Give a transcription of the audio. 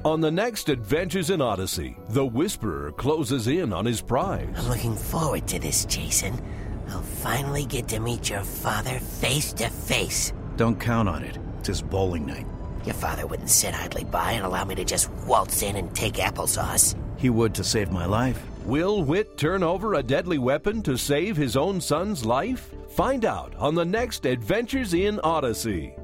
On the next Adventures in Odyssey, the Whisperer closes in on his prize. I'm looking forward to this, Jason. I'll finally get to meet your father face to face. Don't count on it. It's his bowling night. Your father wouldn't sit idly by and allow me to just waltz in and take applesauce. He would to save my life. Will Whit turn over a deadly weapon to save his own son's life? Find out on the next Adventures in Odyssey.